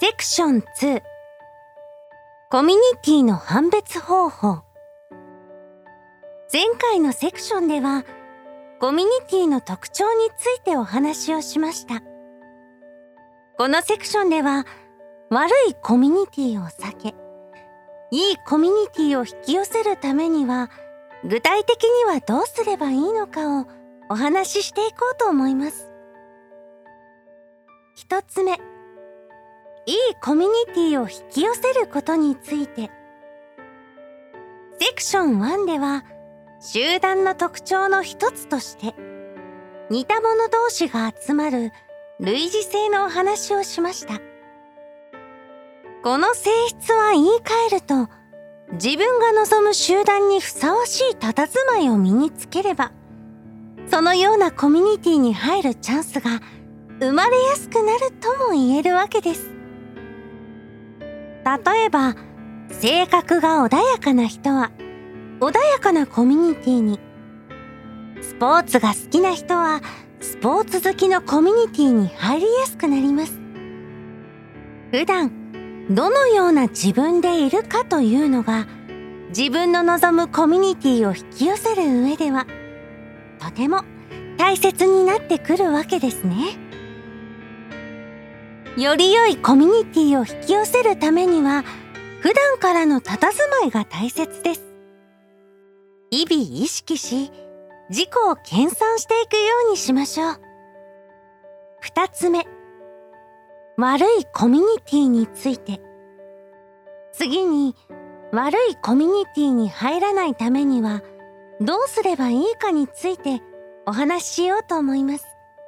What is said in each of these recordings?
セクション2、コミュニティの判別方法。前回のセクションでは、コミュニティの特徴についてお話をしました。このセクションでは、悪いコミュニティを避け、いいコミュニティを引き寄せるためには、具体的にはどうすればいいのかをお話ししていこうと思います。一つ目、いいコミュニティを引き寄せることについて。セクション1では、集団の特徴の一つとして、似た者同士が集まる類似性のお話をしました。この性質は言い換えると、自分が望む集団にふさわしい佇まいを身につければ、そのようなコミュニティに入るチャンスが生まれやすくなるとも言えるわけです。例えば、性格が穏やかな人は、穏やかなコミュニティに、スポーツが好きな人は、スポーツ好きのコミュニティに入りやすくなります。普段、どのような自分でいるかというのが、自分の望むコミュニティを引き寄せる上では、とても大切になってくるわけですね。より良いコミュニティを引き寄せるためには、普段からの佇まいが大切です。日々意識し、自己を研鑽していくようにしましょう。二つ目、悪いコミュニティについて。次に、悪いコミュニティに入らないためには、どうすればいいかについてお話ししようと思います。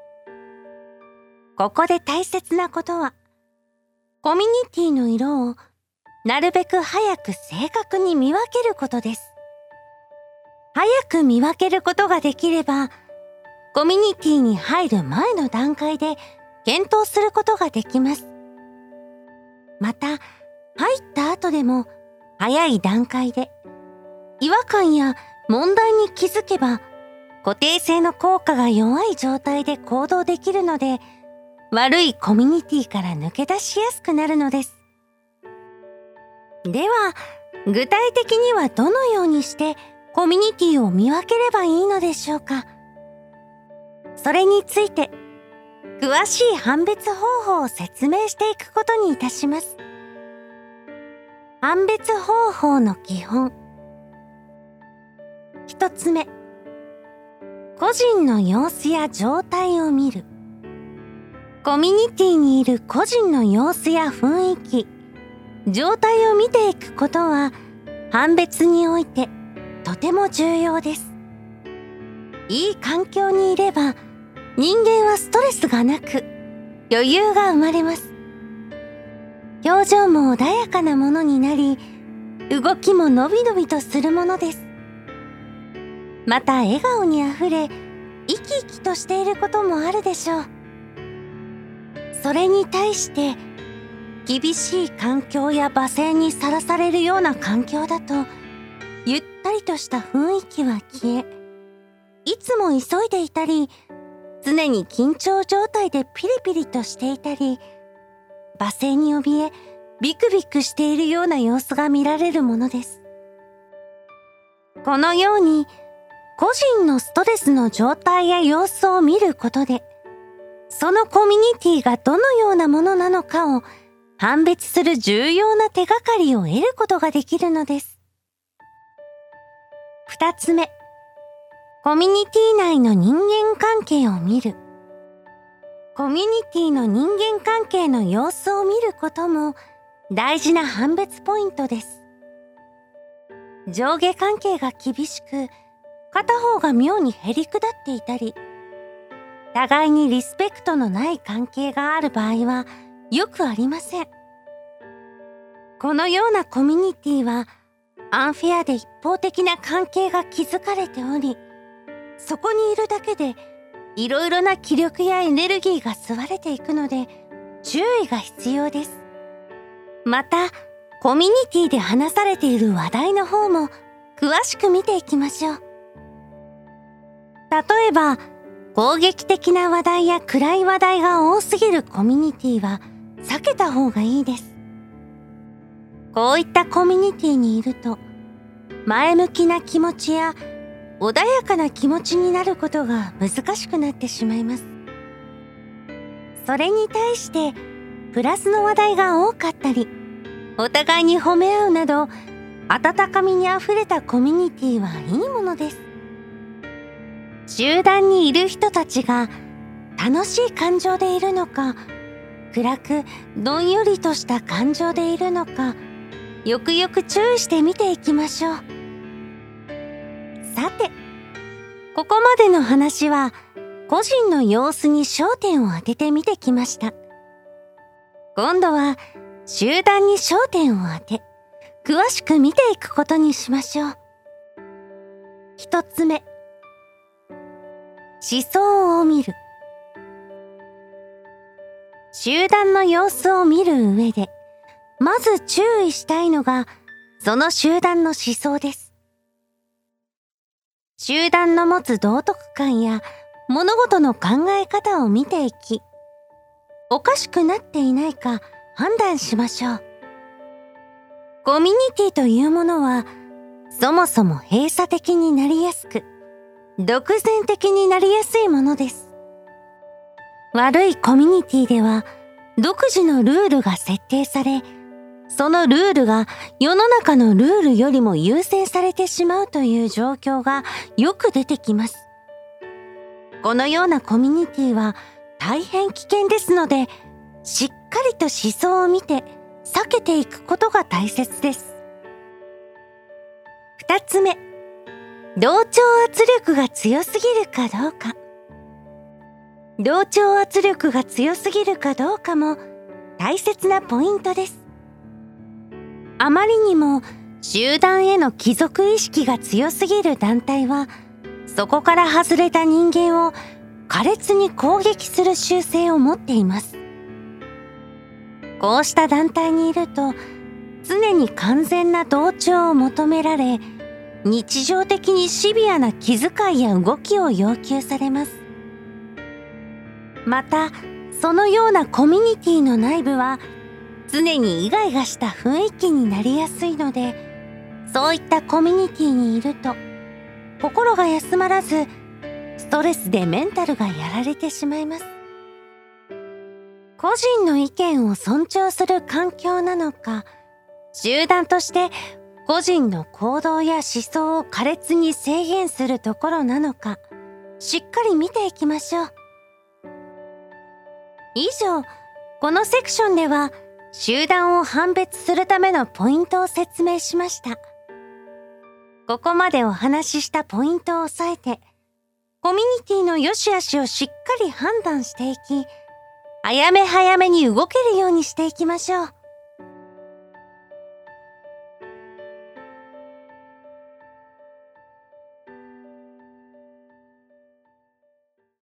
ここで大切なことは、コミュニティの色をなるべく早く正確に見分けることです。早く見分けることができれば、コミュニティに入る前の段階で検討することができます。また、入った後でも早い段階で違和感や問題に気づけば、固定性の効果が弱い状態で行動できるので、悪いコミュニティから抜け出しやすくなるのです。では、具体的にはどのようにしてコミュニティを見分ければいいのでしょうか。それについて、詳しい判別方法を説明していくことにいたします。判別方法の基本。一つ目、個人の様子や状態を見る。コミュニティにいる個人の様子や雰囲気、状態を見ていくことは、判別においてとても重要です。いい環境にいれば、人間はストレスがなく、余裕が生まれます。表情も穏やかなものになり、動きものびのびとするものです。また笑顔にあふれ、生き生きとしていることもあるでしょう。それに対して、厳しい環境や罵声にさらされるような環境だと、ゆったりとした雰囲気は消え、いつも急いでいたり、常に緊張状態でピリピリとしていたり、罵声に怯え、ビクビクしているような様子が見られるものです。このように、個人のストレスの状態や様子を見ることで、そのコミュニティがどのようなものなのかを判別する重要な手がかりを得ることができるのです。二つ目、コミュニティ内の人間関係を見る。コミュニティの人間関係の様子を見ることも大事な判別ポイントです。上下関係が厳しく、片方が妙にへりくだっていたり、互いにリスペクトのない関係がある場合はよくありません。このようなコミュニティはアンフェアで一方的な関係が築かれており、そこにいるだけでいろいろな気力やエネルギーが吸われていくので注意が必要です。また、コミュニティで話されている話題の方も詳しく見ていきましょう。例えば、攻撃的な話題や暗い話題が多すぎるコミュニティは避けた方がいいです。こういったコミュニティにいると、前向きな気持ちや穏やかな気持ちになることが難しくなってしまいます。それに対してプラスの話題が多かったり、お互いに褒め合うなど温かみにあふれたコミュニティはいいものです。集団にいる人たちが楽しい感情でいるのか、暗くどんよりとした感情でいるのか、よくよく注意して見ていきましょう。さて、ここまでの話は個人の様子に焦点を当ててみてきました。今度は集団に焦点を当て、詳しく見ていくことにしましょう。一つ目、思想を見る。集団の様子を見る上で、まず注意したいのが、その集団の思想です。集団の持つ道徳観や物事の考え方を見ていき、おかしくなっていないか判断しましょう。コミュニティというものは、そもそも閉鎖的になりやすく、独善的になりやすいものです。悪いコミュニティでは、独自のルールが設定され、そのルールが世の中のルールよりも優先されてしまうという状況がよく出てきます。このようなコミュニティは大変危険ですので、しっかりと思想を見て避けていくことが大切です。二つ目、同調圧力が強すぎるかどうか。同調圧力が強すぎるかどうかも大切なポイントです。あまりにも集団への帰属意識が強すぎる団体は、そこから外れた人間を苛烈に攻撃する習性を持っています。こうした団体にいると、常に完全な同調を求められ、日常的にシビアな気遣いや動きを要求されます。また、そのようなコミュニティの内部は、常にイガイガした雰囲気になりやすいので、そういったコミュニティにいると、心が休まらず、ストレスでメンタルがやられてしまいます。個人の意見を尊重する環境なのか、集団として個人の行動や思想を苛烈に制限するところなのか、しっかり見ていきましょう。以上、このセクションでは、集団を判別するためのポイントを説明しました。ここまでお話ししたポイントを押さえて、コミュニティの良し悪しをしっかり判断していき、早め早めに動けるようにしていきましょう。